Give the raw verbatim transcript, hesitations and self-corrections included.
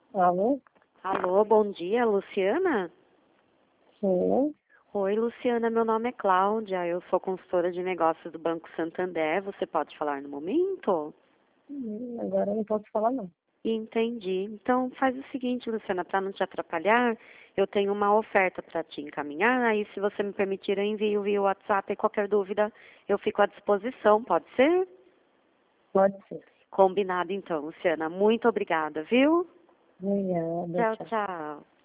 Alô? Alô, bom dia, Luciana? Sim. Oi, Luciana, meu nome é Cláudia, eu sou consultora de negócios do Banco Santander, você pode falar no momento? Hum, Agora eu não posso falar, não. Entendi. Então faz o seguinte, Luciana, para não te atrapalhar, eu tenho uma oferta para te encaminhar, aí se você me permitir eu envio via WhatsApp e qualquer dúvida eu fico à disposição, pode ser? Pode ser. Combinado então, Luciana. Muito obrigada, viu? Obrigada, Tchau, tchau. tchau.